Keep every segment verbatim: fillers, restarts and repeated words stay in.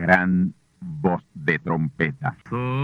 gran voz de trompeta.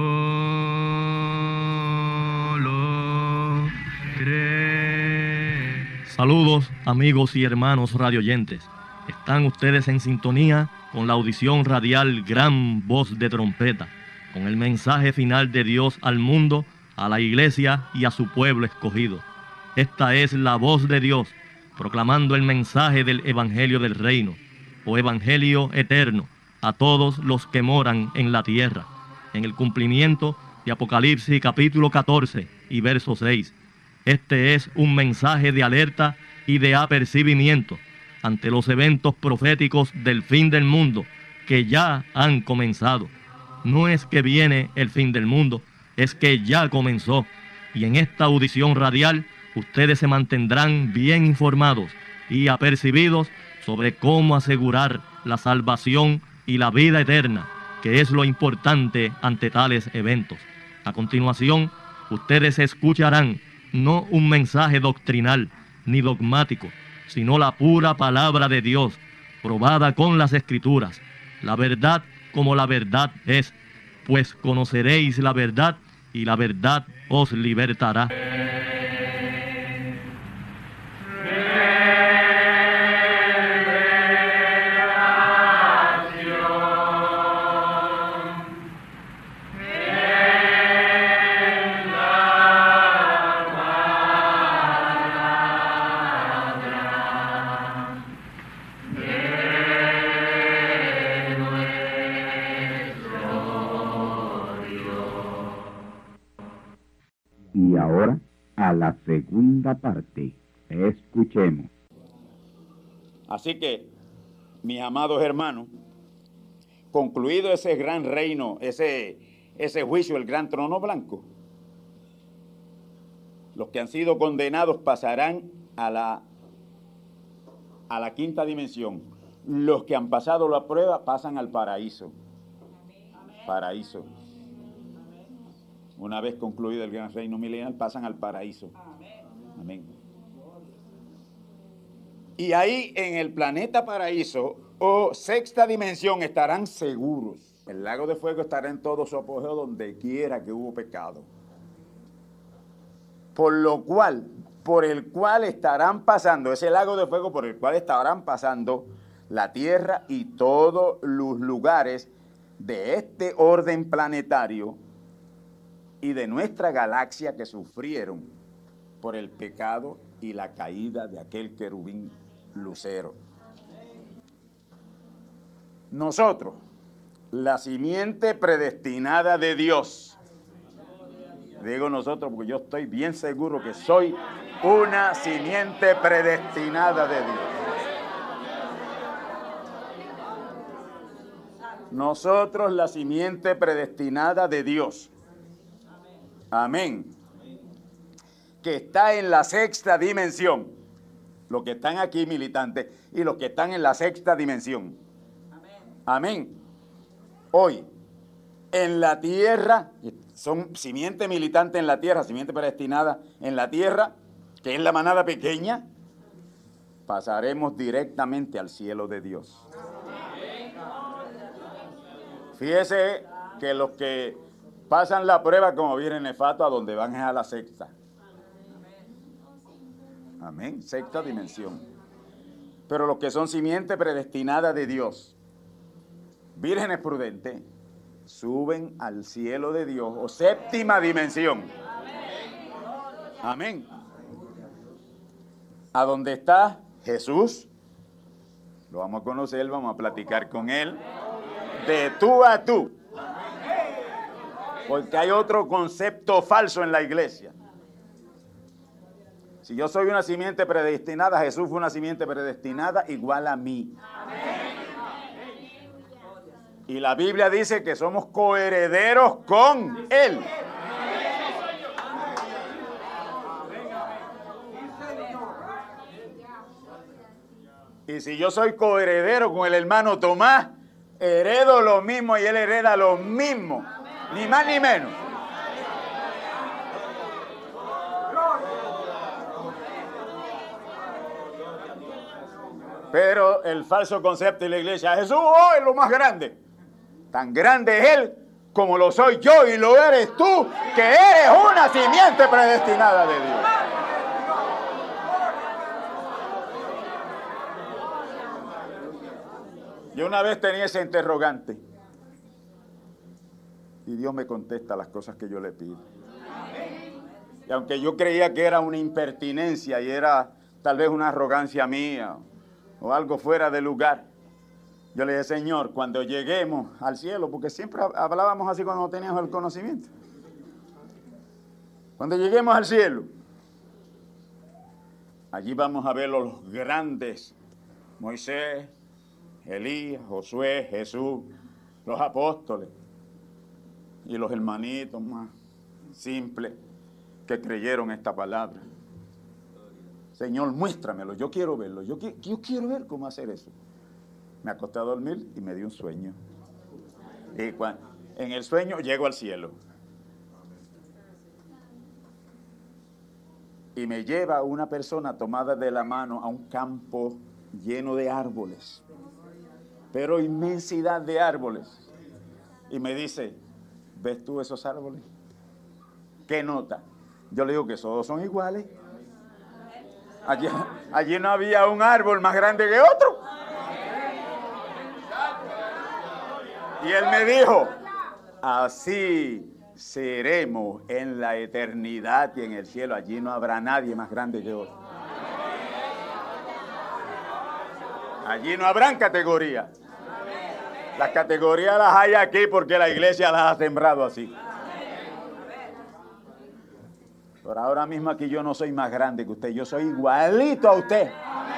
Solo cree. Saludos, amigos y hermanos radioyentes. Están ustedes en sintonía con la audición radial Gran Voz de Trompeta, con el mensaje final de Dios al mundo, a la iglesia y a su pueblo escogido. Esta es la voz de Dios, proclamando el mensaje del Evangelio del Reino, o Evangelio eterno, a todos los que moran en la tierra, en el cumplimiento de Apocalipsis capítulo catorce y verso seis. Este es un mensaje de alerta y de apercibimiento ante los eventos proféticos del fin del mundo que ya han comenzado. No es que viene el fin del mundo, es que ya comenzó. Y en esta audición radial ustedes se mantendrán bien informados y apercibidos sobre cómo asegurar la salvación y la vida eterna, que es lo importante ante tales eventos. A continuación, ustedes escucharán no un mensaje doctrinal ni dogmático, sino la pura palabra de Dios, probada con las Escrituras, la verdad como la verdad es, pues conoceréis la verdad y la verdad os libertará. Y ahora, a la segunda parte. Escuchemos. Así que, mis amados hermanos, concluido ese gran reino, ese, ese juicio, el gran trono blanco, los que han sido condenados pasarán a la, a la quinta dimensión. Los que han pasado la prueba pasan al paraíso. Paraíso. Una vez concluido el gran reino milenial, pasan al paraíso. Amén. Y ahí en el planeta paraíso, o sexta dimensión, estarán seguros. El lago de fuego estará en todo su apogeo donde quiera que hubo pecado. Por lo cual, por el cual estarán pasando, ese lago de fuego por el cual estarán pasando la Tierra y todos los lugares de este orden planetario y de nuestra galaxia que sufrieron por el pecado y la caída de aquel querubín lucero. Nosotros, la simiente predestinada de Dios, digo nosotros porque yo estoy bien seguro que soy una simiente predestinada de Dios. Nosotros, la simiente predestinada de Dios. Amén. Que está en la sexta dimensión. Los que están aquí militantes y los que están en la sexta dimensión. Amén. Hoy, en la tierra, son simiente militante en la tierra, simiente predestinada en la tierra, que es la manada pequeña, pasaremos directamente al cielo de Dios. Fíjese que los que pasan la prueba como viene nefasto, a donde van es a la sexta. Amén, sexta dimensión. Pero los que son simiente predestinada de Dios, vírgenes prudentes, suben al cielo de Dios, o séptima dimensión. Amén. A donde está Jesús, lo vamos a conocer, vamos a platicar con Él, de tú a tú. Porque hay otro concepto falso en la iglesia. Si yo soy una simiente predestinada, Jesús fue una simiente predestinada igual a mí. Y la Biblia dice que somos coherederos con Él. Y si yo soy coheredero con el hermano Tomás, heredo lo mismo y él hereda lo mismo. Ni más ni menos. Pero el falso concepto de la iglesia, Jesús oh, es lo más grande. Tan grande es Él como lo soy yo y lo eres tú, que eres una simiente predestinada de Dios. Yo una vez tenía ese interrogante y Dios me contesta las cosas que yo le pido. Y aunque yo creía que era una impertinencia y era tal vez una arrogancia mía o algo fuera de lugar, yo le dije, Señor, cuando lleguemos al cielo, porque siempre hablábamos así cuando no teníamos el conocimiento. Cuando lleguemos al cielo, allí vamos a ver los grandes, Moisés, Elías, Josué, Jesús, los apóstoles y los hermanitos más simples que creyeron esta palabra. Señor, muéstramelo, yo quiero verlo, yo, yo quiero ver cómo hacer eso. Me acosté a dormir y me dio un sueño. Y cuando, en el sueño llego al cielo. Y me lleva una persona tomada de la mano a un campo lleno de árboles. Pero inmensidad de árboles. Y me dice, ¿ves tú esos árboles? ¿Qué nota? Yo le digo que todos son iguales. Allí, allí no había un árbol más grande que otro. Y él me dijo, así seremos en la eternidad y en el cielo. Allí no habrá nadie más grande que otro. Allí no habrán categorías. Las categorías las hay aquí porque la iglesia las ha sembrado así. Pero ahora mismo aquí yo no soy más grande que usted. Yo soy igualito a usted.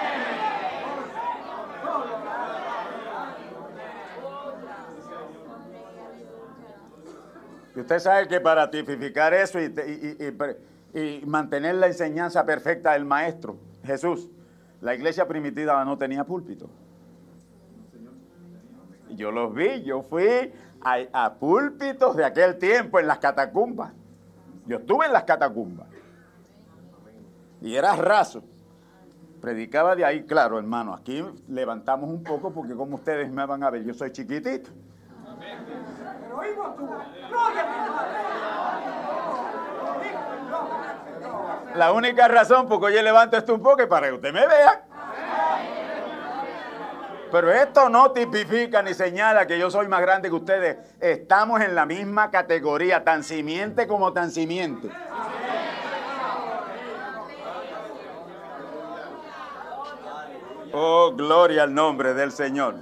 Y usted sabe que para tipificar eso y, y, y, y mantener la enseñanza perfecta del Maestro, Jesús, la iglesia primitiva no tenía púlpito. Yo los vi, yo fui a, a púlpitos de aquel tiempo en las catacumbas. Yo estuve en las catacumbas. Y era raso. Predicaba de ahí, claro, hermano. Aquí levantamos un poco porque como ustedes me van a ver, yo soy chiquitito. La única razón por que yo levanto esto un poco es para que usted me vea. Pero esto no tipifica ni señala que yo soy más grande que ustedes. Estamos en la misma categoría, tan simiente como tan simiente. Oh, gloria al nombre del Señor.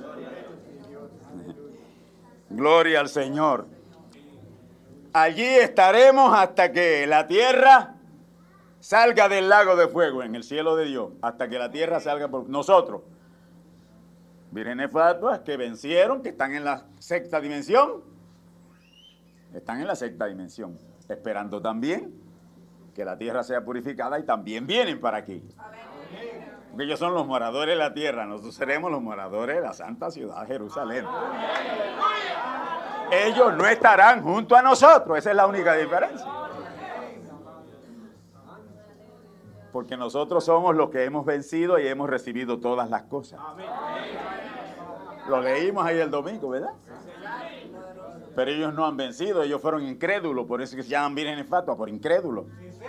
Gloria al Señor. Allí estaremos hasta que la tierra salga del lago de fuego en el cielo de Dios. Hasta que la tierra salga por nosotros. Vírgenes fatuas que vencieron, que están en la sexta dimensión. Están en la sexta dimensión. Esperando también que la tierra sea purificada y también vienen para aquí. Porque ellos son los moradores de la tierra. Nosotros seremos los moradores de la santa ciudad de Jerusalén. Ellos no estarán junto a nosotros. Esa es la única diferencia. Porque nosotros somos los que hemos vencido y hemos recibido todas las cosas. Lo leímos ahí el domingo, ¿verdad? Pero ellos no han vencido, ellos fueron incrédulos, por eso que se llaman vírgenes fatuas, por incrédulos.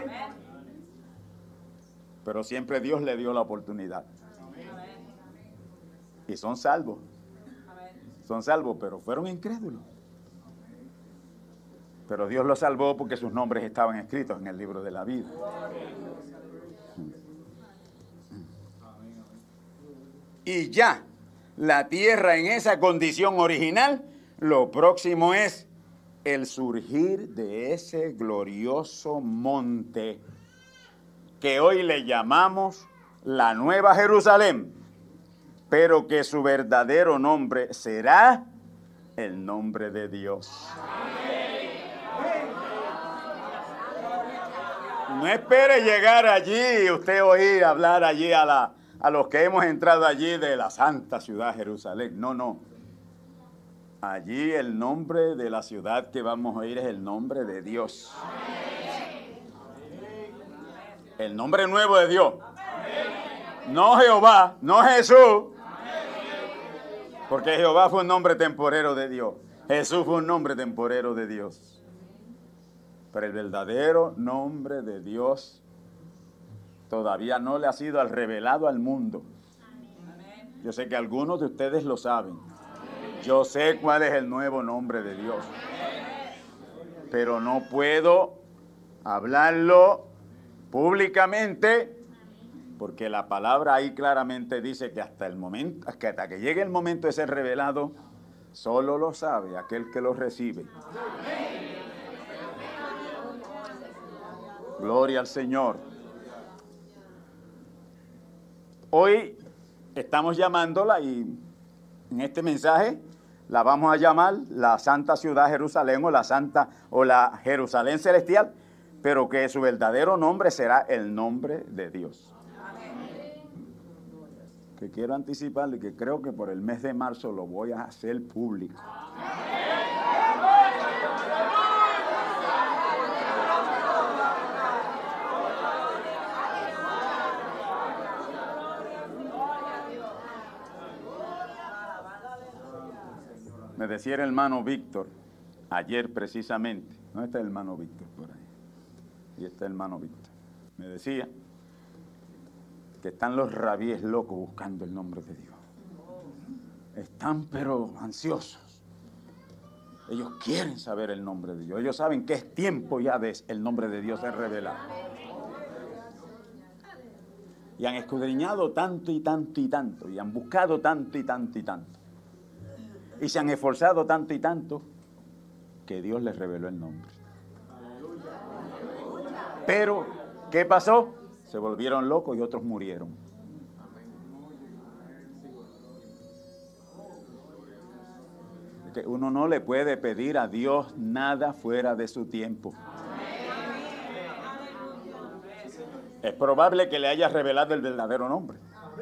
Pero siempre Dios le dio la oportunidad. Y son salvos. Son salvos, pero fueron incrédulos. Pero Dios los salvó porque sus nombres estaban escritos en el libro de la vida. Y ya, la tierra en esa condición original, lo próximo es el surgir de ese glorioso monte que hoy le llamamos la Nueva Jerusalén, pero que su verdadero nombre será el nombre de Dios. No espere llegar allí, usted oír hablar allí a, la, a los que hemos entrado allí de la santa ciudad Jerusalén. No, no. Allí el nombre de la ciudad que vamos a oír es el nombre de Dios. El nombre nuevo de Dios. No Jehová, no Jesús. Porque Jehová fue un nombre temporero de Dios. Jesús fue un nombre temporero de Dios. Pero el verdadero nombre de Dios todavía no le ha sido revelado al mundo. Yo sé que algunos de ustedes lo saben. Yo sé cuál es el nuevo nombre de Dios. Pero no puedo hablarlo públicamente porque la palabra ahí claramente dice que hasta el momento, que hasta que llegue el momento de ser revelado, solo lo sabe aquel que lo recibe. Gloria al Señor. Hoy estamos llamándola y en este mensaje la vamos a llamar la Santa Ciudad Jerusalén o la Santa o la Jerusalén Celestial, pero que su verdadero nombre será el nombre de Dios. Que quiero anticiparle que creo que por el mes de marzo lo voy a hacer público. Me decía el hermano Víctor, ayer precisamente, ¿dónde está el hermano Víctor? Por ahí. Y está el hermano Víctor. Me decía que están los rabíes locos buscando el nombre de Dios. Están pero ansiosos. Ellos quieren saber el nombre de Dios. Ellos saben que es tiempo ya de el nombre de Dios ser revelado. Y han escudriñado tanto y tanto y tanto. Y han buscado tanto y tanto y tanto. Y se han esforzado tanto y tanto que Dios les reveló el nombre. Pero, ¿qué pasó? Se volvieron locos y otros murieron. Que uno no le puede pedir a Dios nada fuera de su tiempo. Es probable que le haya revelado el verdadero nombre.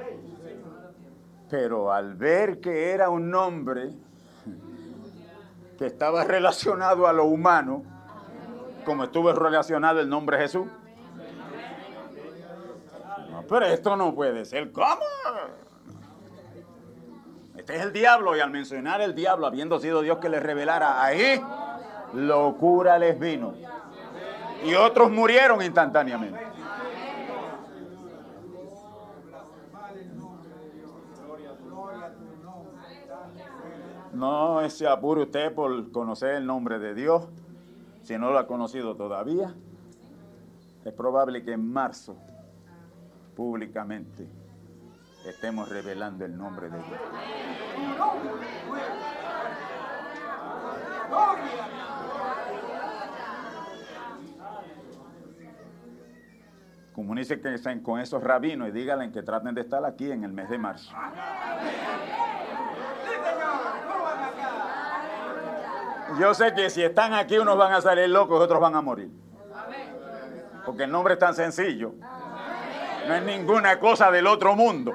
Pero al ver que era un nombre que estaba relacionado a lo humano, como estuvo relacionado el nombre Jesús. No, pero esto no puede ser. ¿Cómo? Este es el diablo, y al mencionar el diablo, habiendo sido Dios que les revelara, ahí locura les vino. Y otros murieron instantáneamente. No se apure usted por conocer el nombre de Dios, si no lo ha conocido todavía. Es probable que en marzo, públicamente, estemos revelando el nombre de Dios. Comuníquense con esos rabinos y díganle que traten de estar aquí en el mes de marzo. Yo sé que si están aquí unos van a salir locos y otros van a morir. Porque el nombre es tan sencillo. No es ninguna cosa del otro mundo.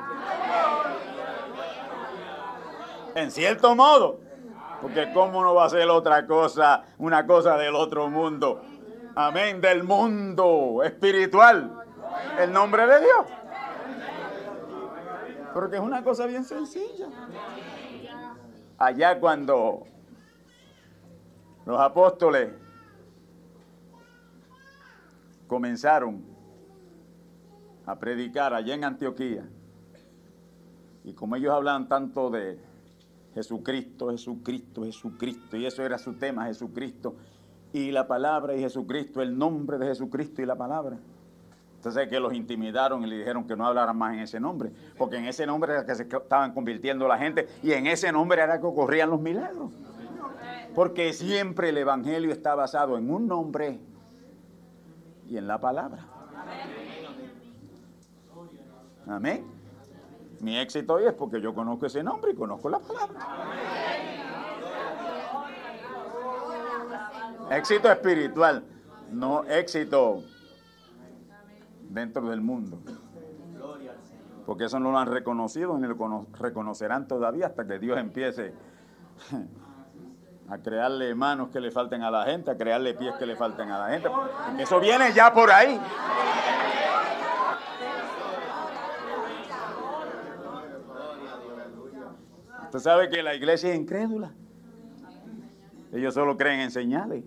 En cierto modo. Porque cómo no va a ser otra cosa, una cosa del otro mundo. Amén, del mundo espiritual. El nombre de Dios. Porque es una cosa bien sencilla. Allá cuando los apóstoles comenzaron a predicar allá en Antioquía, y como ellos hablaban tanto de Jesucristo, Jesucristo, Jesucristo, y eso era su tema, Jesucristo, y la palabra y Jesucristo, el nombre de Jesucristo y la palabra. Entonces que los intimidaron y le dijeron que no hablaran más en ese nombre, porque en ese nombre era que se estaban convirtiendo la gente, y en ese nombre era que ocurrían los milagros. Porque siempre el evangelio está basado en un nombre y en la palabra. Amén. Mi éxito hoy es porque yo conozco ese nombre y conozco la palabra. Éxito espiritual, no éxito dentro del mundo. Porque eso no lo han reconocido ni lo cono- reconocerán todavía hasta que Dios empiece a crearle manos que le falten a la gente, a crearle pies que le falten a la gente. Porque eso viene ya por ahí. Usted sabe que la iglesia es incrédula. Ellos solo creen en señales.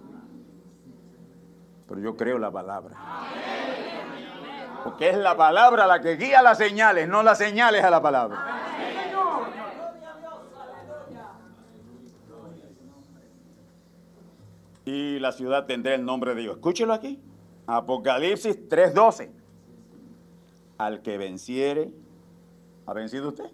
Pero yo creo la palabra. Porque es la palabra la que guía las señales, no las señales a la palabra. Y la ciudad tendrá el nombre de Dios. Escúchelo aquí. Apocalipsis tres doce. Al que venciere, ¿ha vencido usted?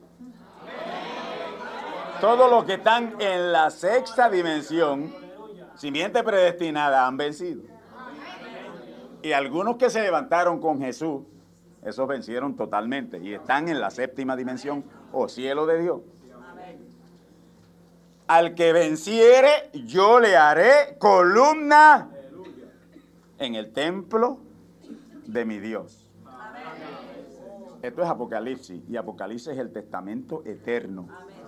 Todos los que están en la sexta dimensión, simiente predestinada, han vencido. Y algunos que se levantaron con Jesús, esos vencieron totalmente y están en la séptima dimensión o cielo de Dios. Al que venciere, yo le haré columna en el templo de mi Dios. Esto es Apocalipsis, y Apocalipsis es el testamento eterno.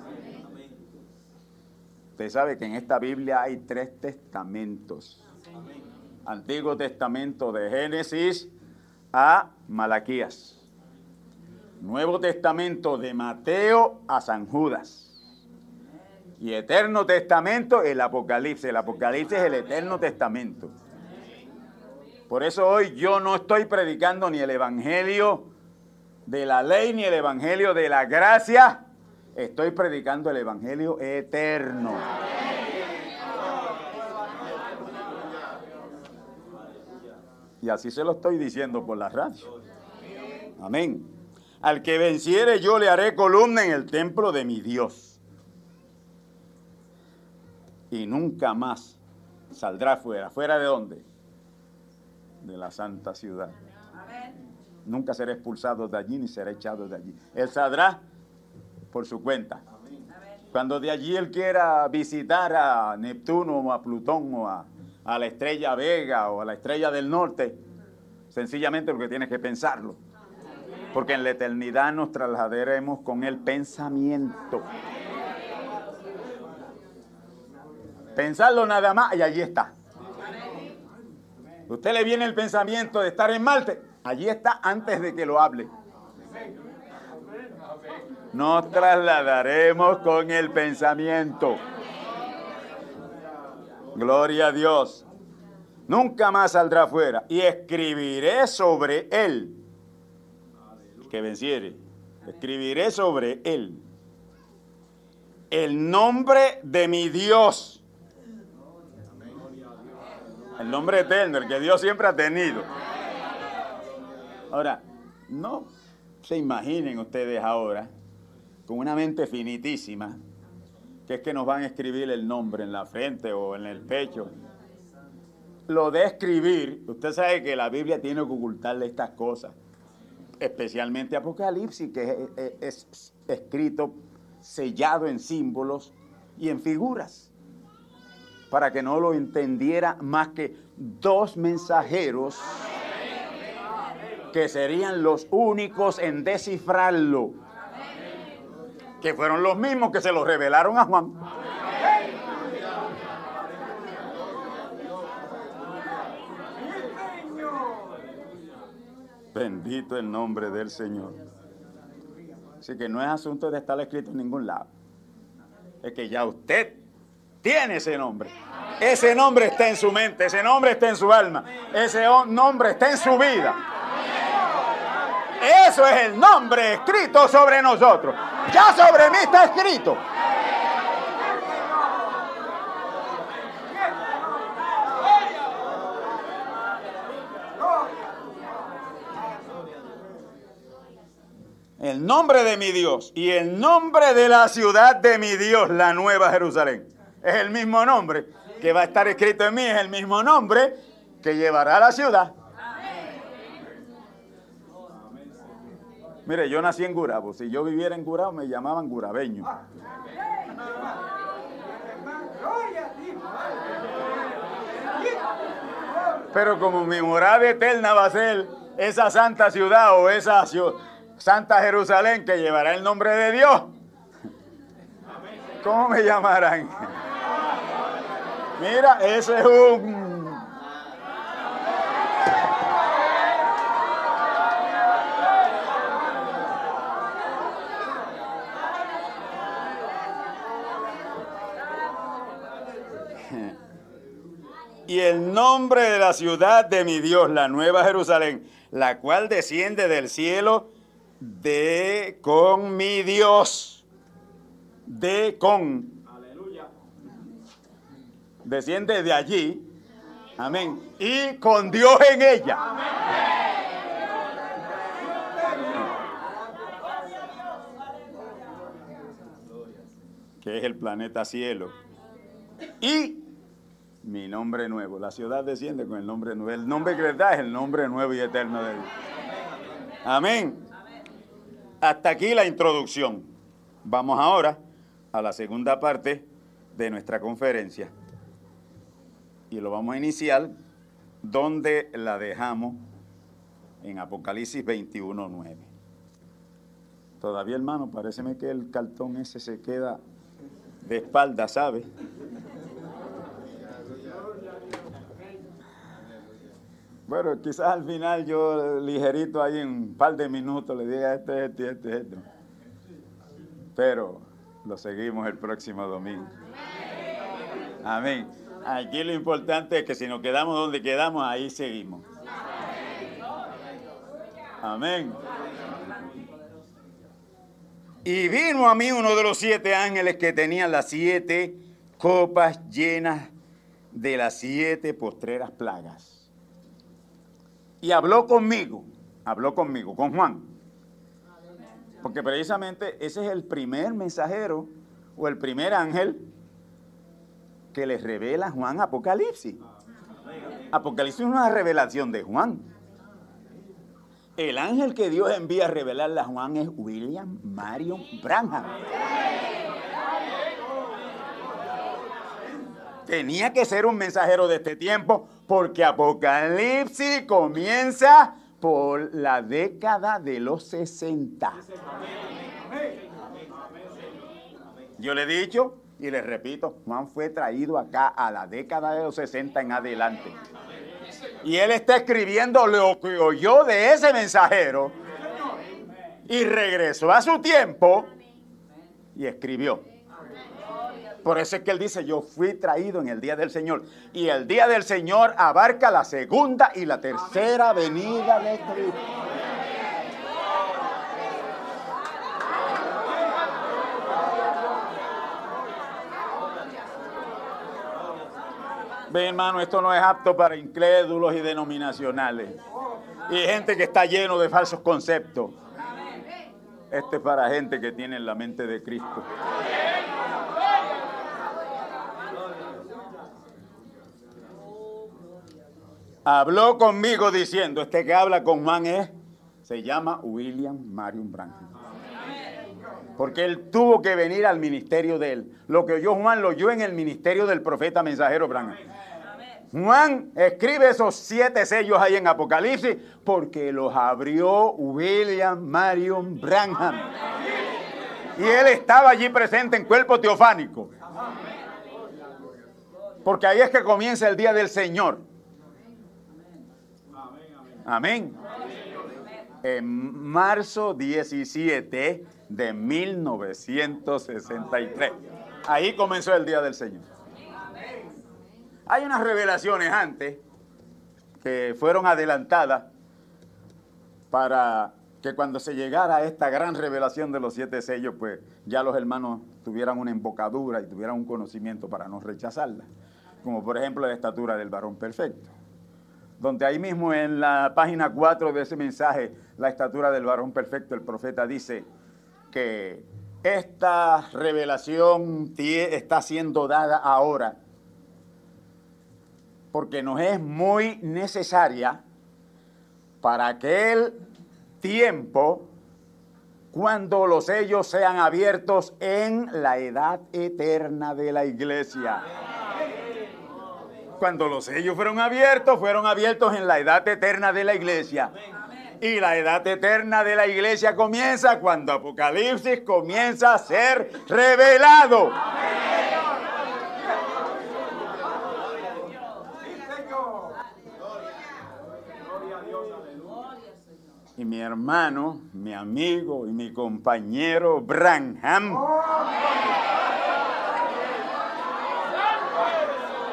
Usted sabe que en esta Biblia hay tres testamentos. Antiguo Testamento de Génesis a Malaquías. Nuevo Testamento de Mateo a San Judas. Y Eterno Testamento, el Apocalipsis. El Apocalipsis es el Eterno Testamento. Por eso hoy yo no estoy predicando ni el Evangelio de la ley ni el Evangelio de la gracia. Estoy predicando el Evangelio eterno. Y así se lo estoy diciendo por la radio. Amén. Al que venciere yo le haré columna en el templo de mi Dios. Y nunca más saldrá fuera. ¿Fuera de dónde? De la santa ciudad. Nunca será expulsado de allí ni será echado de allí. Él saldrá por su cuenta. Cuando de allí él quiera visitar a Neptuno o a Plutón o a, a la estrella Vega o a la estrella del norte, sencillamente porque tiene que pensarlo. Porque en la eternidad nos trasladaremos con el pensamiento. Pensarlo nada más y allí está. Usted le viene el pensamiento de estar en Marte, allí está antes de que lo hable. Nos trasladaremos con el pensamiento. Gloria a Dios. Nunca más saldrá fuera. Y escribiré sobre él. Que venciere. Escribiré sobre él el nombre de mi Dios. El nombre eterno, el que Dios siempre ha tenido. Ahora, no se imaginen ustedes ahora, con una mente finitísima, que es que nos van a escribir el nombre en la frente o en el pecho. Lo de escribir, usted sabe que la Biblia tiene que ocultarle estas cosas, especialmente Apocalipsis, que es, es, es escrito, sellado en símbolos y en figuras, para que no lo entendiera más que dos mensajeros que serían los únicos en descifrarlo, que fueron los mismos que se lo revelaron a Juan. Bendito el nombre del Señor. Así que no es asunto de estar escrito en ningún lado. Es que ya usted tiene ese nombre. Ese nombre está en su mente, ese nombre está en su alma, ese nombre está en su vida. Eso es el nombre escrito sobre nosotros. Ya sobre mí está escrito. El nombre de mi Dios y el nombre de la ciudad de mi Dios, la Nueva Jerusalén. Es el mismo nombre que va a estar escrito en mí, es el mismo nombre que llevará a la ciudad. Mire, yo nací en Gurabo. Si yo viviera en Gurabo, me llamaban gurabeño. Pero como mi morada eterna va a ser esa santa ciudad o esa ciudad, Santa Jerusalén, que llevará el nombre de Dios, ¿cómo me llamarán? Mira, ese es un... Y el nombre de la ciudad de mi Dios, la nueva Jerusalén, la cual desciende del cielo de con mi Dios. De con. Aleluya. Desciende de allí. Amén. Y con Dios en ella. Que es el planeta cielo. Y mi nombre nuevo. La ciudad desciende con el nombre nuevo. El nombre que les da es el nombre nuevo y eterno de Dios. Amén. Hasta aquí la introducción. Vamos ahora a la segunda parte de nuestra conferencia. Y lo vamos a iniciar donde la dejamos en Apocalipsis veintiuno, nueve. Todavía, hermano, paréceme que el cartón ese se queda de espalda, ¿sabe? Bueno, quizás al final yo ligerito ahí en un par de minutos le diga esto, esto, esto, esto. Pero lo seguimos el próximo domingo. Amén. Aquí lo importante es que si nos quedamos donde quedamos, ahí seguimos. Amén. Y vino a mí uno de los siete ángeles que tenía las siete copas llenas de las siete postreras plagas. Y habló conmigo, habló conmigo, con Juan. Porque precisamente ese es el primer mensajero o el primer ángel que les revela a Juan Apocalipsis. Apocalipsis es una revelación de Juan. El ángel que Dios envía a revelarle a Juan es William Marion Branham. Tenía que ser un mensajero de este tiempo porque Apocalipsis comienza por la década de los sesenta. Yo le he dicho y le repito, Juan fue traído acá a la década de los sesenta en adelante. Y él está escribiendo lo que oyó de ese mensajero y regresó a su tiempo y escribió. Por eso es que él dice, yo fui traído en el día del Señor. Y el día del Señor abarca la segunda y la tercera venida de Cristo. Ve, hermano, esto no es apto para incrédulos y denominacionales. Y gente que está lleno de falsos conceptos. Esto es para gente que tiene la mente de Cristo. Habló conmigo diciendo, este que habla con Juan es, se llama William Marion Branham. Porque él tuvo que venir al ministerio de él. Lo que oyó Juan lo oyó en el ministerio del profeta mensajero Branham. Juan escribe esos siete sellos ahí en Apocalipsis porque los abrió William Marion Branham. Y él estaba allí presente en cuerpo teofánico. Porque ahí es que comienza el día del Señor. Amén. En marzo diecisiete de mil novecientos sesenta y tres. Ahí comenzó el día del Señor. Hay unas revelaciones antes que fueron adelantadas para que cuando se llegara a esta gran revelación de los siete sellos, pues ya los hermanos tuvieran una embocadura y tuvieran un conocimiento para no rechazarla. Como por ejemplo la estatura del varón perfecto. Donde ahí mismo en la página cuatro de ese mensaje, la estatura del varón perfecto, el profeta dice que esta revelación está siendo dada ahora porque nos es muy necesaria para aquel tiempo cuando los sellos sean abiertos en la edad eterna de la iglesia. Cuando los sellos fueron abiertos, fueron abiertos en la edad eterna de la iglesia. Y la edad eterna de la iglesia comienza cuando Apocalipsis comienza a ser revelado. Y mi hermano, mi amigo y mi compañero Branham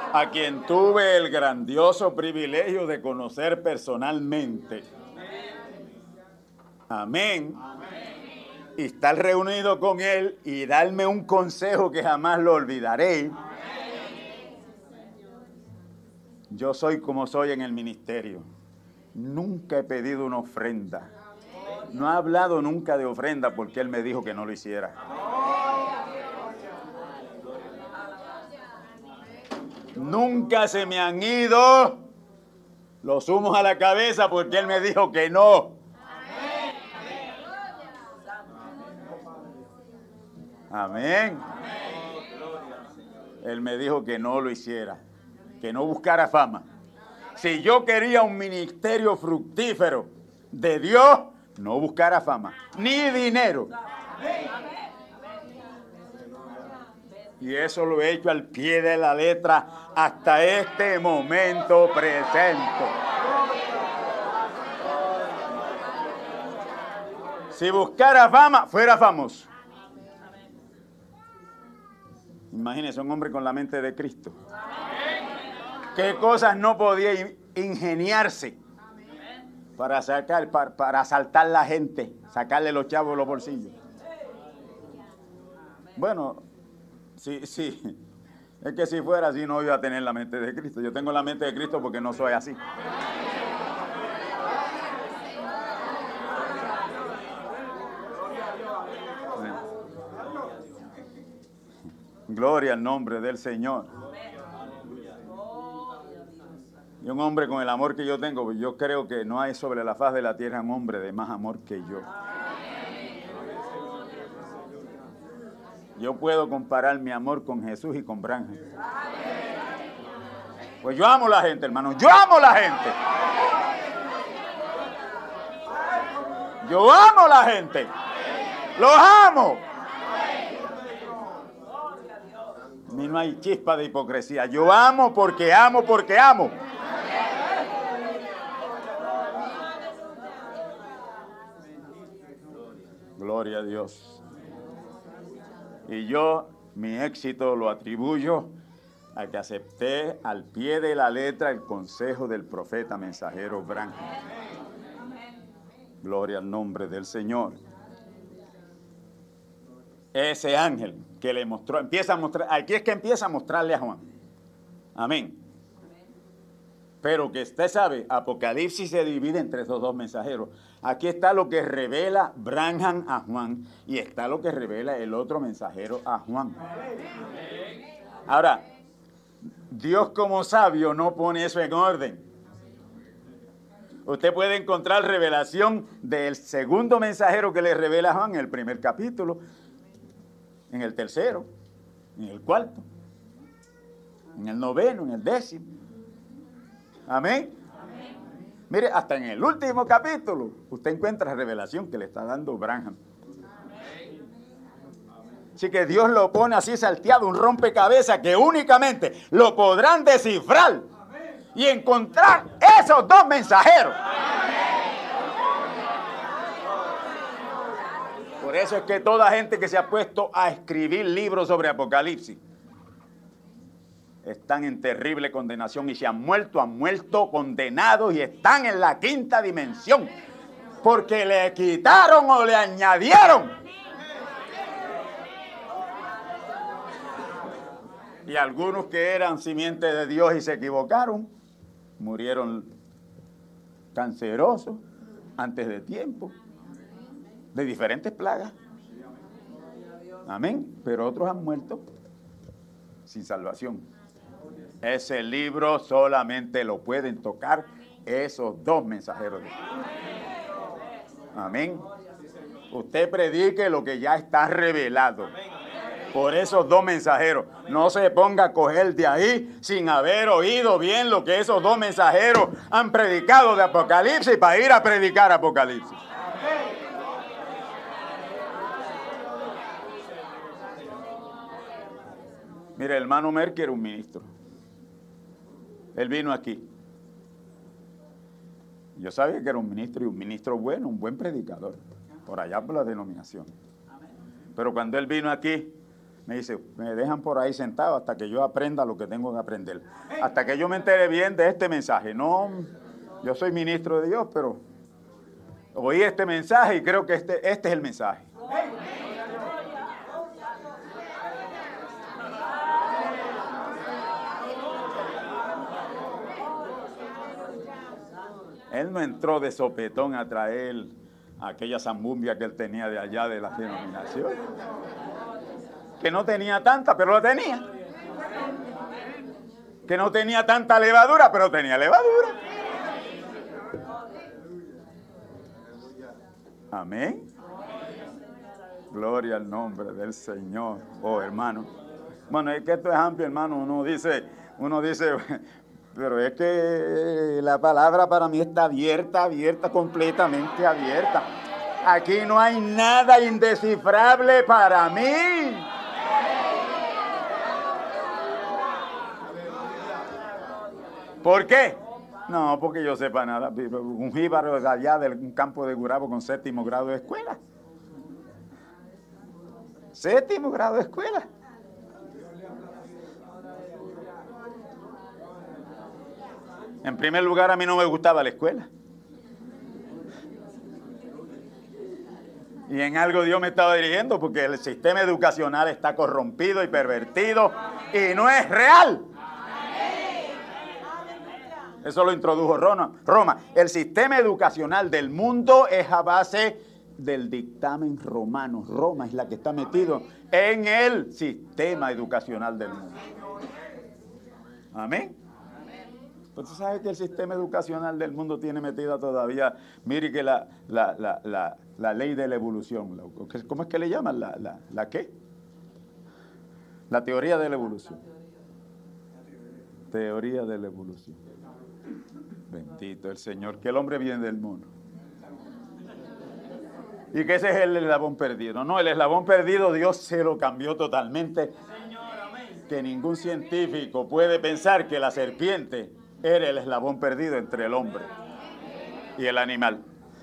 a quien tuve el grandioso privilegio de conocer personalmente. Amén. Y estar reunido con él y darme un consejo que jamás lo olvidaré. Yo soy como soy en el ministerio. Nunca he pedido una ofrenda. No he hablado nunca de ofrenda porque él me dijo que no lo hiciera. Nunca se me han ido los humos a la cabeza porque él me dijo que no. Amén. Él me dijo que no lo hiciera, que no buscara fama. Si yo quería un ministerio fructífero de Dios, no buscara fama, ni dinero. Y eso lo he hecho al pie de la letra hasta este momento presente. Si buscara fama, fuera famoso. Imagínese un hombre con la mente de Cristo. ¿Qué cosas no podía ingeniarse para sacar, para, para asaltar a la gente, sacarle los chavos de los bolsillos? Bueno, sí, sí. Es que si fuera así no iba a tener la mente de Cristo. Yo tengo la mente de Cristo porque no soy así. Gloria al nombre del Señor. Y un hombre con el amor que yo tengo, yo creo que no hay sobre la faz de la tierra un hombre de más amor que yo. Yo puedo comparar mi amor con Jesús y con Branham. Pues yo amo a la gente, hermano. Yo amo a la gente. Yo amo a la gente. Los amo. A mí no hay chispa de hipocresía. Yo amo porque amo porque amo. Gloria a Dios. Y yo mi éxito lo atribuyo a que acepté al pie de la letra el consejo del profeta mensajero Branham. Gloria al nombre del Señor. Ese ángel que le mostró, empieza a mostrar, aquí es que empieza a mostrarle a Juan. Amén. Pero que usted sabe, Apocalipsis se divide entre esos dos mensajeros. Aquí está lo que revela Branham a Juan y está lo que revela el otro mensajero a Juan. Ahora, Dios como sabio no pone eso en orden. Usted puede encontrar revelación del segundo mensajero que le revela a Juan en el primer capítulo, en el tercero, en el cuarto, en el noveno, en el décimo. Amén. Amén. Mire, hasta en el último capítulo usted encuentra revelación que le está dando Branham. Así que Dios lo pone así salteado, un rompecabezas que únicamente lo podrán descifrar y encontrar esos dos mensajeros. Por eso es que toda gente que se ha puesto a escribir libros sobre Apocalipsis están en terrible condenación y si han muerto, han muerto condenados y están en la quinta dimensión porque le quitaron o le añadieron. Y algunos que eran simiente de Dios y se equivocaron, murieron cancerosos antes de tiempo, de diferentes plagas. Amén. Pero otros han muerto sin salvación. Ese libro solamente lo pueden tocar esos dos mensajeros de Dios. Amén. Usted predique lo que ya está revelado por esos dos mensajeros. No se ponga a coger de ahí sin haber oído bien lo que esos dos mensajeros han predicado de Apocalipsis para ir a predicar Apocalipsis. Mire, el hermano Merkel era un ministro. Él vino aquí. Yo sabía que era un ministro y un ministro bueno, un buen predicador, por allá por la denominación. Pero cuando él vino aquí, Me dice, me dejan por ahí sentado hasta que yo aprenda lo que tengo que aprender. Hasta que yo me entere bien de este mensaje. No, yo soy ministro de Dios, pero oí este mensaje y creo que este, este es el mensaje. Él no entró de sopetón a traer aquella zambumbia que él tenía de allá de la denominación. Que no tenía tanta, pero la tenía. Que no tenía tanta levadura, pero tenía levadura. Amén. Gloria al nombre del Señor. Oh, hermano. Bueno, es que esto es amplio, hermano. Uno dice, uno dice, pero es que la palabra para mí está abierta, abierta, completamente abierta. Aquí no hay nada indescifrable para mí. ¿Por qué? No, porque yo sepa nada. Un jíbaro de allá del campo de Gurabo con séptimo grado de escuela. Séptimo grado de escuela. En primer lugar, a mí no me gustaba la escuela. Y en algo Dios me estaba dirigiendo porque el sistema educacional está corrompido y pervertido y no es real. Eso lo introdujo Roma. El sistema educacional del mundo es a base del dictamen romano. Roma es la que está metido en el sistema educacional del mundo. Amén. Pues tú sabes que el sistema educacional del mundo tiene metida todavía, mire que la, la, la, la, la ley de la evolución, ¿cómo es que le llaman? ¿La, la, la qué? La teoría de la evolución. Teoría de la evolución. Bendito el Señor, que el hombre viene del mono. Y que ese es el eslabón perdido. No, el eslabón perdido Dios se lo cambió totalmente. Que ningún científico puede pensar que la serpiente era el eslabón perdido entre el hombre y el animal.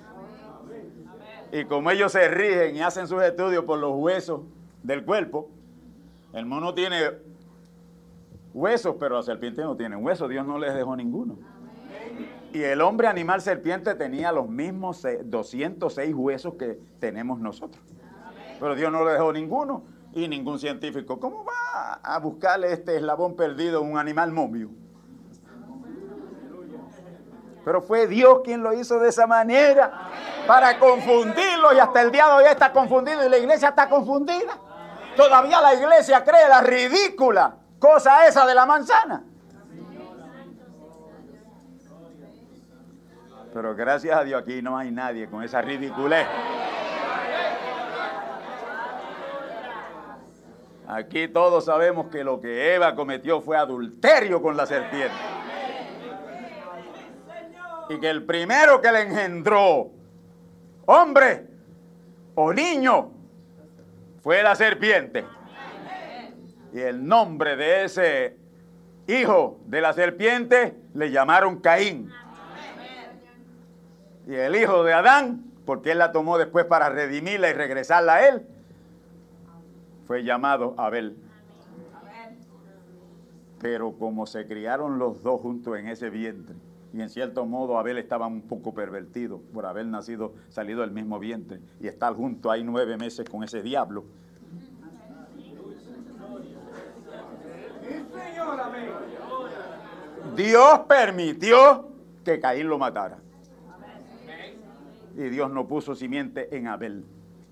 Y como ellos se rigen y hacen sus estudios por los huesos del cuerpo, el mono tiene huesos, pero la serpiente no tiene huesos. Dios no les dejó ninguno. Y el hombre animal serpiente tenía los mismos doscientos seis huesos que tenemos nosotros. Pero Dios no le dejó ninguno y ningún científico. ¿Cómo va a buscarle este eslabón perdido a un animal momio? Pero fue Dios quien lo hizo de esa manera para confundirlo y hasta el día de hoy está confundido y la iglesia está confundida. Todavía la iglesia cree la ridícula cosa esa de la manzana. Pero gracias a Dios aquí no hay nadie con esa ridiculez. Aquí todos sabemos que lo que Eva cometió fue adulterio con la serpiente. Y que el primero que le engendró, hombre o niño, fue la serpiente. Y el nombre de ese hijo de la serpiente le llamaron Caín. Y el hijo de Adán, porque él la tomó después para redimirla y regresarla a él, fue llamado Abel. Pero como se criaron los dos juntos en ese vientre, y en cierto modo Abel estaba un poco pervertido por haber nacido, salido del mismo vientre, y estar junto ahí nueve meses con ese diablo. Dios permitió que Caín lo matara. Y Dios no puso simiente en Abel.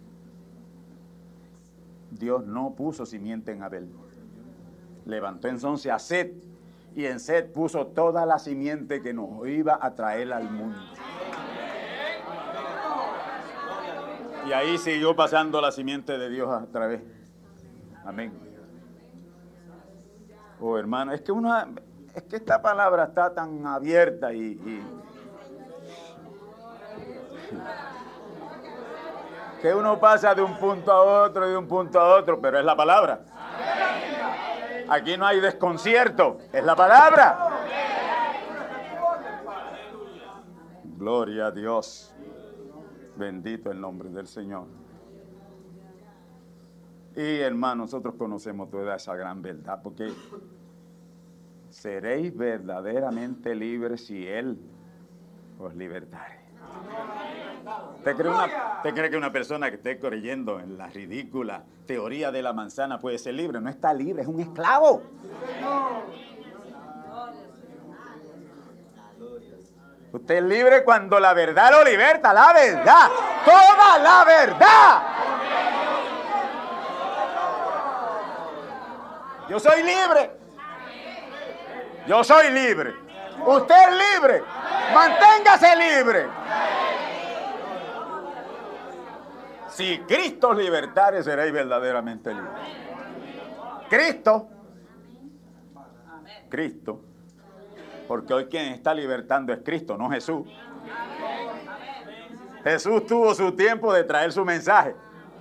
Dios no puso simiente en Abel. Levantó entonces a Set, y en Set puso toda la simiente que nos iba a traer al mundo. Y ahí siguió pasando la simiente de Dios a través. Amén. Oh, hermano, es que uno, es que esta palabra está tan abierta y, y que uno pasa de un punto a otro, de un punto a otro, pero es la palabra. Aquí no hay desconcierto, es la palabra. Gloria a Dios. Bendito el nombre del Señor. Y hermano, nosotros conocemos toda esa gran verdad, porque seréis verdaderamente libres si Él os libertare. ¿Usted cree, una, ¿Usted cree que una persona que esté creyendo en la ridícula teoría de la manzana puede ser libre? No está libre, es un esclavo. Usted es libre cuando la verdad lo liberta, la verdad, toda la verdad. Yo soy libre. Yo soy libre. Usted es libre. Manténgase libre. Si Cristo os libertare, seréis verdaderamente libres. Cristo. Cristo. Porque hoy quien está libertando es Cristo, no Jesús. Jesús tuvo su tiempo de traer su mensaje.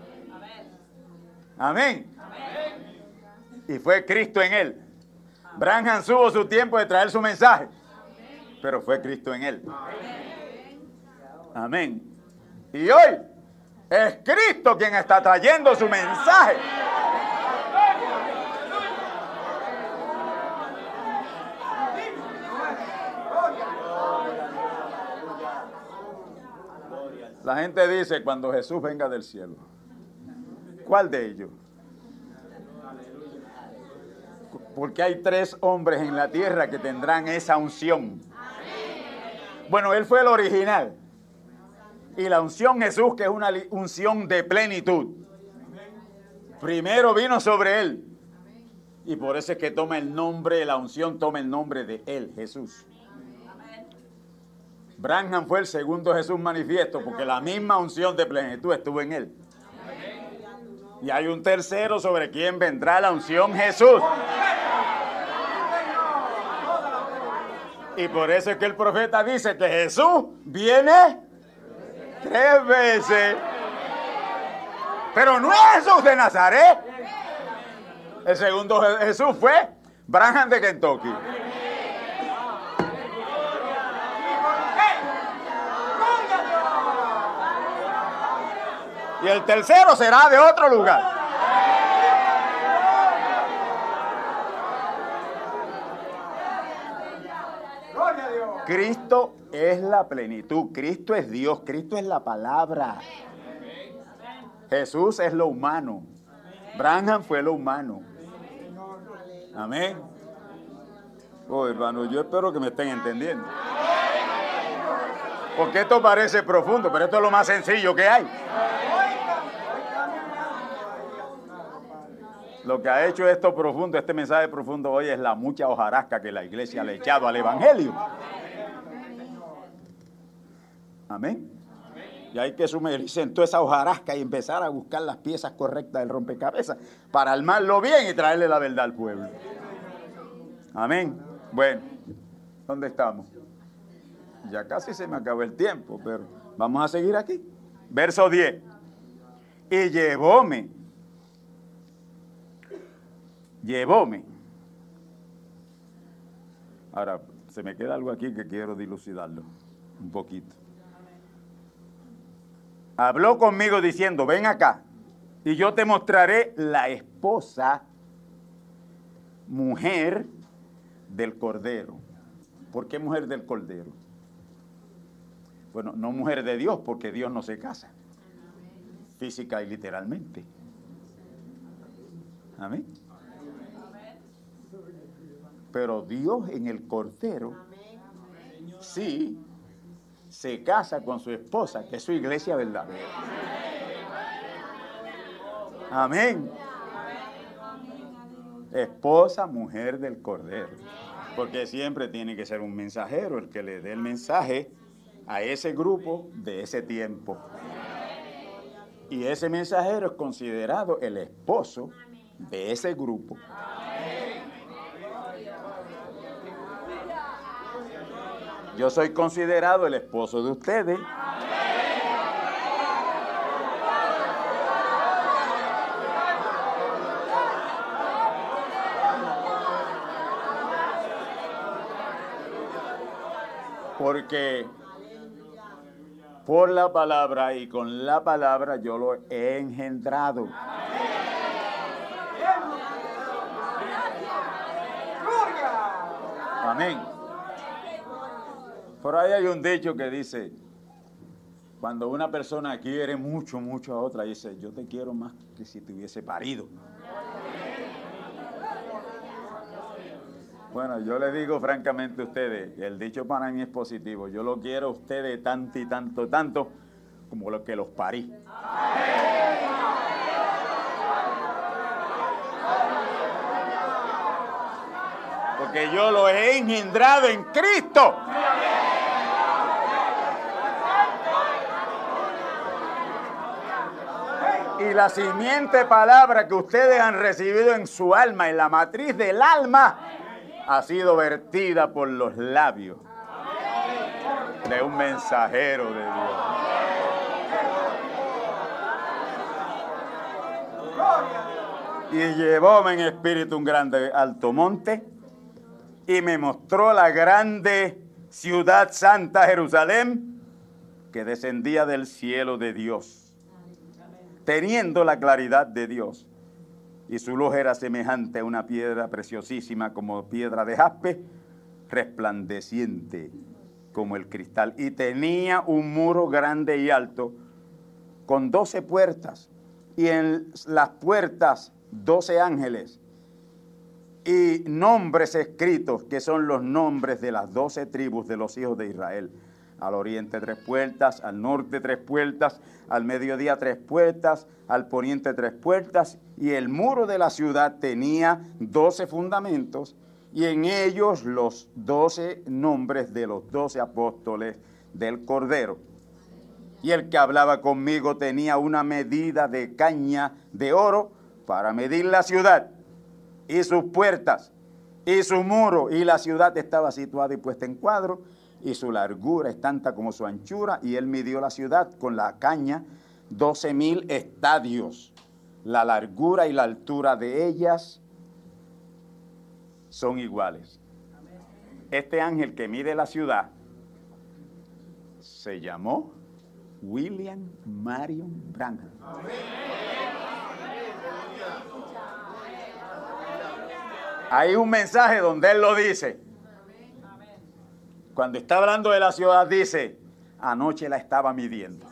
Amén. Y fue Cristo en él. Branham tuvo su tiempo de traer su mensaje, pero fue Cristo en él. Amén. Y hoy es Cristo quien está trayendo su mensaje. La gente dice cuando Jesús venga del cielo, ¿cuál de ellos? Porque hay tres hombres en la tierra que tendrán esa unción. Bueno, Él fue el original. Y la unción Jesús, que es una unción de plenitud, primero vino sobre Él. Y por eso es que toma el nombre, la unción toma el nombre de Él, Jesús. Branham fue el segundo Jesús manifiesto, porque la misma unción de plenitud estuvo en Él. Y hay un tercero sobre quien vendrá la unción Jesús. Y por eso es que el profeta dice que Jesús viene tres veces. Pero no es Jesús de Nazaret. El segundo Jesús fue Branham de Kentucky. Y el tercero será de otro lugar. Cristo es la plenitud, Cristo es Dios, Cristo es la palabra. Jesús es lo humano. Branham fue lo humano. Amén. Oh, hermano, yo espero que me estén entendiendo. Porque esto parece profundo, pero esto es lo más sencillo que hay. Lo que ha hecho esto profundo, este mensaje profundo hoy es la mucha hojarasca que la iglesia le ha echado al evangelio. Amén. Y hay que sumergirse en toda esa hojarasca y empezar a buscar las piezas correctas del rompecabezas para armarlo bien y traerle la verdad al pueblo. Amén. Bueno, ¿dónde estamos? Ya casi se me acabó el tiempo, pero vamos a seguir aquí. Verso diez. Y llevóme. Llevóme. Ahora, se me queda algo aquí que quiero dilucidarlo un poquito. Habló conmigo diciendo, ven acá, y yo te mostraré la esposa, mujer del Cordero. ¿Por qué mujer del Cordero? Bueno, no mujer de Dios, porque Dios no se casa, física y literalmente. Amén. Pero Dios en el Cordero, sí, se casa con su esposa, que es su iglesia verdadera. Amén. Esposa, mujer del Cordero. Porque siempre tiene que ser un mensajero el que le dé el mensaje a ese grupo de ese tiempo. Y ese mensajero es considerado el esposo de ese grupo. Yo soy considerado el esposo de ustedes. Porque por la palabra y con la palabra yo lo he engendrado. Amén. Por ahí hay un dicho que dice, cuando una persona quiere mucho, mucho a otra, dice, yo te quiero más que si te hubiese parido. Bueno, yo les digo francamente a ustedes, el dicho para mí es positivo. Yo lo quiero a ustedes tanto y tanto, tanto, como lo que los parí. Porque yo lo he engendrado en Cristo. Y la simiente palabra que ustedes han recibido en su alma, en la matriz del alma, ha sido vertida por los labios de un mensajero de Dios. Y llevóme en espíritu un grande alto monte y me mostró la grande ciudad santa Jerusalén que descendía del cielo de Dios, teniendo la claridad de Dios, y su luz era semejante a una piedra preciosísima como piedra de jaspe, resplandeciente como el cristal, y tenía un muro grande y alto con doce puertas, y en las puertas doce ángeles, y nombres escritos, que son los nombres de las doce tribus de los hijos de Israel. Al oriente tres puertas, al norte tres puertas, al mediodía tres puertas, al poniente tres puertas, y el muro de la ciudad tenía doce fundamentos, y en ellos los doce nombres de los doce apóstoles del Cordero. Y el que hablaba conmigo tenía una medida de caña de oro para medir la ciudad, y sus puertas, y su muro, y la ciudad estaba situada y puesta en cuadro, y su largura es tanta como su anchura, y él midió la ciudad con la caña, doce mil estadios. La largura y la altura de ellas son iguales. Este ángel que mide la ciudad se llamó William Marion Branham. Hay un mensaje donde él lo dice. Cuando está hablando de la ciudad dice, anoche la estaba midiendo.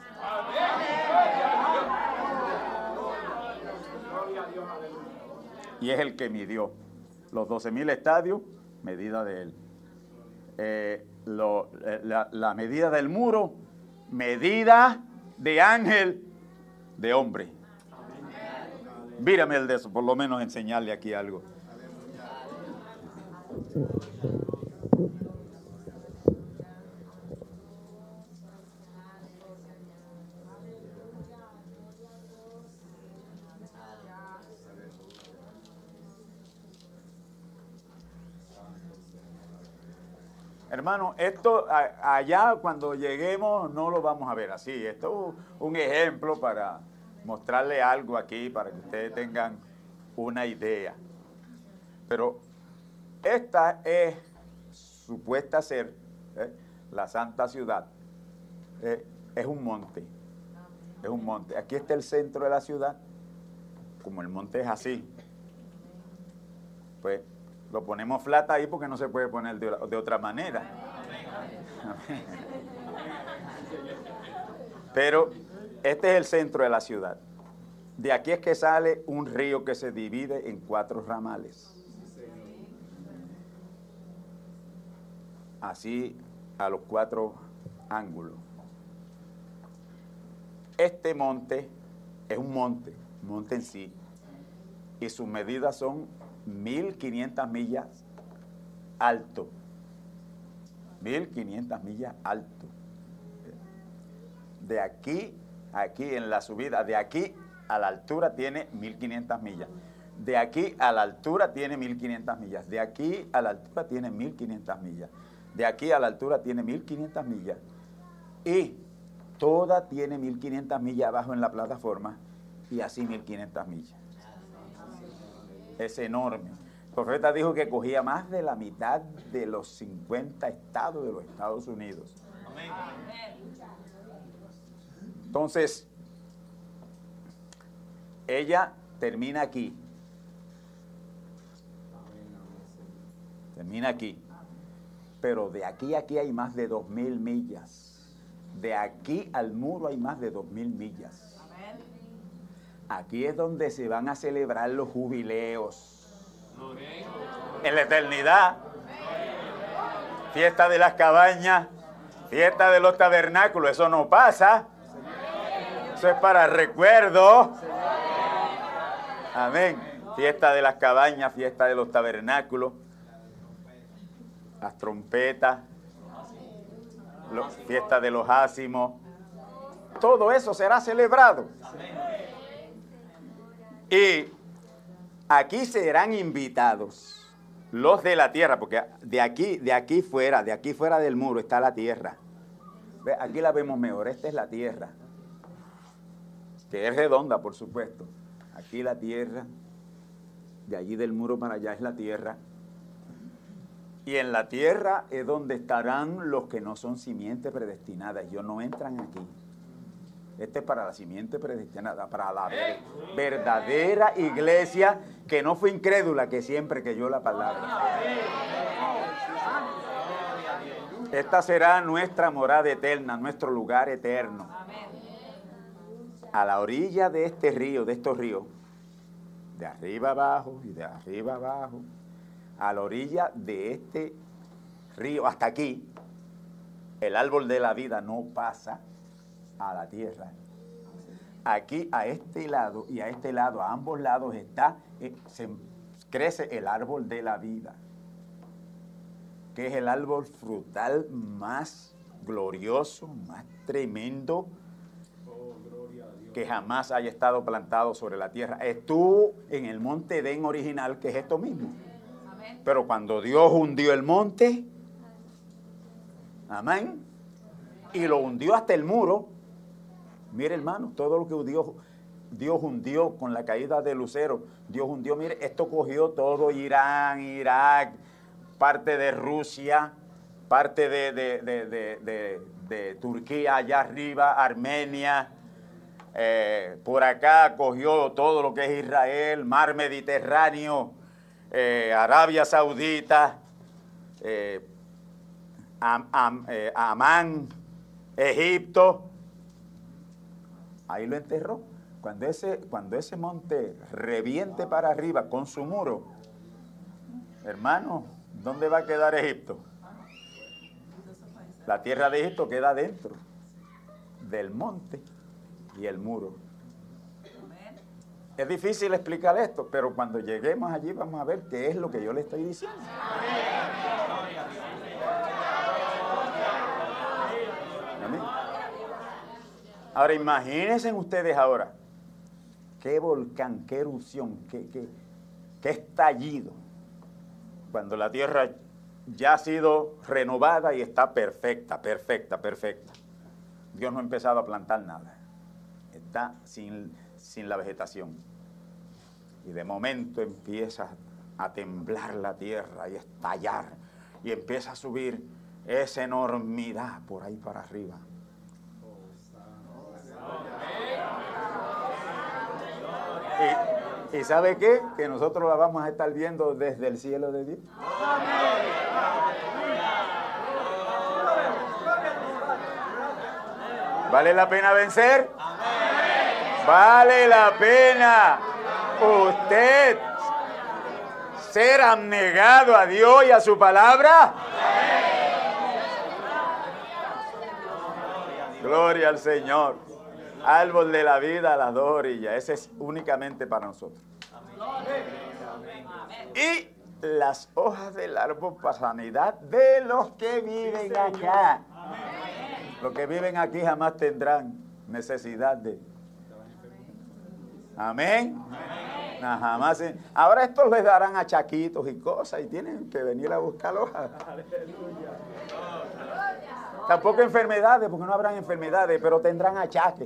Y es el que midió los doce mil estadios, medida de él. Eh, lo, eh, la, la medida del muro, medida de ángel, de hombre. Mírame el de eso, por lo menos enseñarle aquí algo. Hermano, esto a, allá cuando lleguemos no lo vamos a ver así. Esto es un ejemplo para mostrarle algo aquí, para que ustedes tengan una idea. Pero esta es supuesta ser ¿eh? la santa ciudad. Eh, es un monte. Es un monte. Aquí está el centro de la ciudad. Como el monte es así, pues lo ponemos flat ahí porque no se puede poner de, de otra manera. Pero este es el centro de la ciudad. De aquí es que sale un río que se divide en cuatro ramales. Así a los cuatro ángulos. Este monte es un monte, monte en sí, y sus medidas son mil quinientas millas alto. mil quinientas millas alto. De aquí, aquí en la subida, de aquí a la altura tiene mil quinientas millas. De aquí a la altura tiene mil quinientas millas. De aquí a la altura tiene mil quinientas millas. De aquí a la altura tiene mil quinientas millas. Y toda tiene mil quinientas millas abajo en la plataforma y así mil quinientas millas. Es enorme. El profeta dijo que cogía más de la mitad de los cincuenta estados de los Estados Unidos. Amén. Entonces, ella termina aquí. Termina aquí. Pero de aquí a aquí hay más de dos mil millas. De aquí al muro hay más de dos mil millas. Aquí es donde se van a celebrar los jubileos. En la eternidad. Fiesta de las cabañas, fiesta de los tabernáculos, eso no pasa. Eso es para recuerdo. Amén. Fiesta de las cabañas, fiesta de los tabernáculos, las trompetas, los, fiesta de los ácimos. Todo eso será celebrado. Y aquí serán invitados los de la tierra, porque de aquí, de aquí fuera, de aquí fuera del muro está la tierra. ¿Ve? Aquí la vemos mejor, esta es la tierra, que es redonda, por supuesto. Aquí la tierra, de allí del muro para allá es la tierra. Y en la tierra es donde estarán los que no son simiente predestinada. Ellos no entran aquí. Este es para la simiente predestinada, para la ver- verdadera iglesia que no fue incrédula, que siempre creyó la palabra. Esta será nuestra morada eterna, nuestro lugar eterno. A la orilla de este río, de estos ríos, de arriba abajo y de arriba abajo, a la orilla de este río, hasta aquí, el árbol de la vida no pasa a la tierra. Aquí a este lado y a este lado, a ambos lados está, eh, se crece el árbol de la vida, que es el árbol frutal más glorioso, más tremendo que jamás haya estado plantado sobre la tierra. Estuvo en el monte Edén original, que es esto mismo. Pero cuando Dios hundió el monte, amén, y lo hundió hasta el muro. Mire, hermano, todo lo que Dios, Dios hundió con la caída de Lucero, Dios hundió, mire, esto cogió todo Irán, Irak, parte de Rusia, parte de, de, de, de, de, de Turquía allá arriba, Armenia, eh, por acá cogió todo lo que es Israel, mar Mediterráneo, eh, Arabia Saudita, eh, Am, Am, eh, Amán, Egipto. Ahí lo enterró. Cuando ese, cuando ese monte reviente para arriba con su muro, hermano, ¿dónde va a quedar Egipto? La tierra de Egipto queda dentro del monte y el muro. Es difícil explicar esto, pero cuando lleguemos allí vamos a ver qué es lo que yo le estoy diciendo. Amén. Ahora imagínense ustedes ahora, qué volcán, qué erupción, qué, qué, qué estallido, cuando la tierra ya ha sido renovada y está perfecta, perfecta, perfecta. Dios no ha empezado a plantar nada, está sin, sin la vegetación. Y de momento empieza a temblar la tierra y a estallar, y empieza a subir esa enormidad por ahí para arriba. ¿Y, ¿Y sabe qué? Que nosotros la vamos a estar viendo desde el cielo de Dios. ¿Vale la pena vencer? ¿Vale la pena usted ser abnegado a Dios y a su palabra? Gloria al Señor. Árbol de la vida a las dos orillas. Ese es únicamente para nosotros. Y las hojas del árbol para sanidad de los que viven acá. Los que viven aquí jamás tendrán necesidad de... Amén. No, jamás. Ahora estos les darán achaquitos y cosas y tienen que venir a buscar hojas. Tampoco enfermedades, porque no habrán enfermedades, pero tendrán achaques.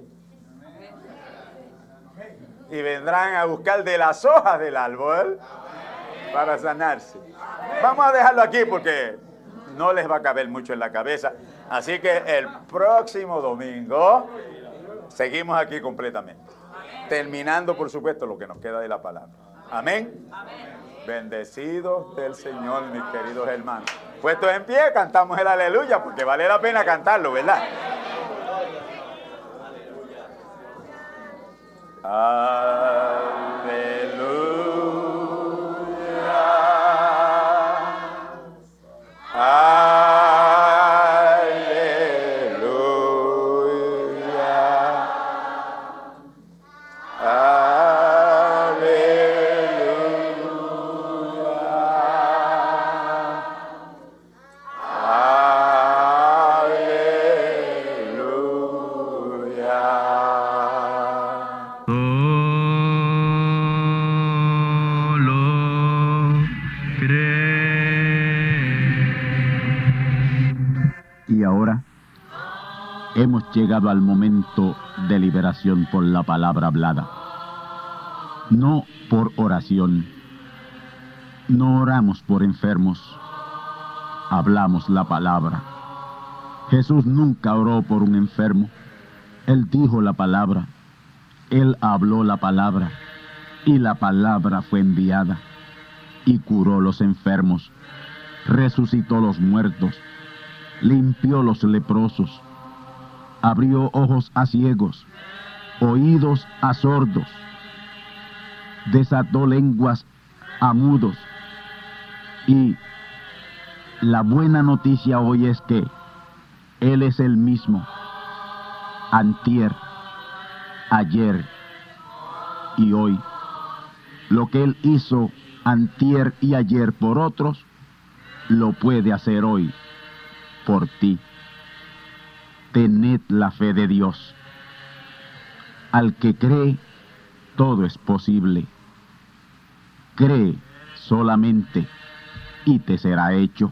Y vendrán a buscar de las hojas del árbol para sanarse. Vamos a dejarlo aquí porque no les va a caber mucho en la cabeza. Así que el próximo domingo seguimos aquí completamente. Terminando, por supuesto, lo que nos queda de la palabra. Amén. Bendecidos del Señor, mis queridos hermanos. Puestos en pie, cantamos el aleluya, porque vale la pena cantarlo, ¿verdad? Hemos llegado al momento de liberación por la palabra hablada, no por oración. No oramos por enfermos, hablamos la palabra. Jesús nunca oró por un enfermo. Él dijo la palabra, Él habló la palabra, y la palabra fue enviada, y curó los enfermos, resucitó los muertos, limpió los leprosos, abrió ojos a ciegos, oídos a sordos, desató lenguas a mudos. Y la buena noticia hoy es que Él es el mismo, antier, ayer y hoy. Lo que Él hizo antier y ayer por otros, lo puede hacer hoy por ti. Tened la fe de Dios. Al que cree, todo es posible. Cree solamente y te será hecho.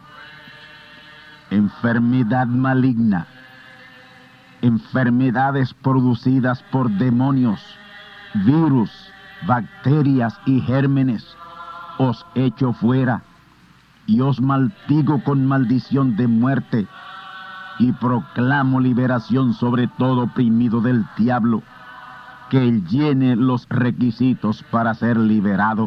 Enfermedad maligna, enfermedades producidas por demonios, virus, bacterias y gérmenes, os echo fuera y os maldigo con maldición de muerte. Y proclamo liberación sobre todo oprimido del diablo, que él llene los requisitos para ser liberado.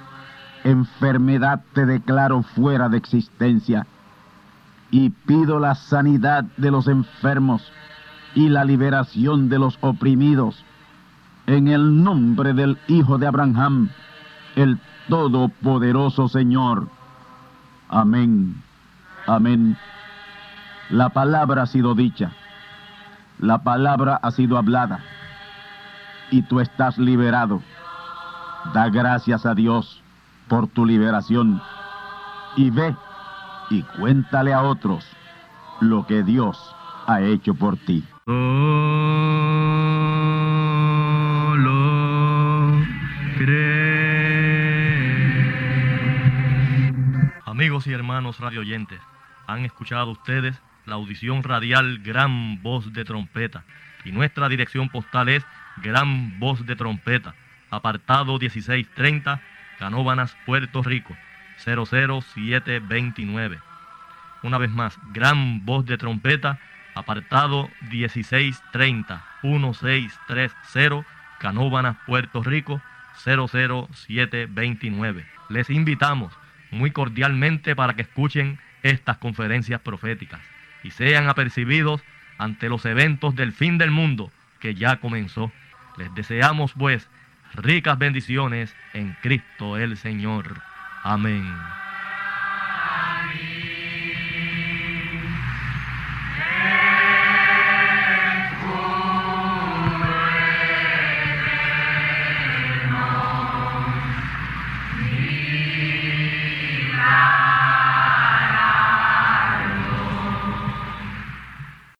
Enfermedad te declaro fuera de existencia, y pido la sanidad de los enfermos y la liberación de los oprimidos, en el nombre del Hijo de Abraham, el Todopoderoso Señor. Amén. Amén. La palabra ha sido dicha, la palabra ha sido hablada, y tú estás liberado. Da gracias a Dios por tu liberación, y ve y cuéntale a otros lo que Dios ha hecho por ti. Solo cree. Amigos y hermanos radioyentes, han escuchado ustedes la audición radial Gran Voz de Trompeta, y nuestra dirección postal es Gran Voz de Trompeta, apartado dieciséis treinta, Canóvanas, Puerto Rico, cero cero siete veintinueve. Una vez más, Gran Voz de Trompeta, apartado dieciséis treinta, dieciséis treinta, Canóvanas, Puerto Rico, cero cero siete veintinueve. Les invitamos muy cordialmente para que escuchen estas conferencias proféticas y sean apercibidos ante los eventos del fin del mundo que ya comenzó. Les deseamos pues ricas bendiciones en Cristo el Señor. Amén.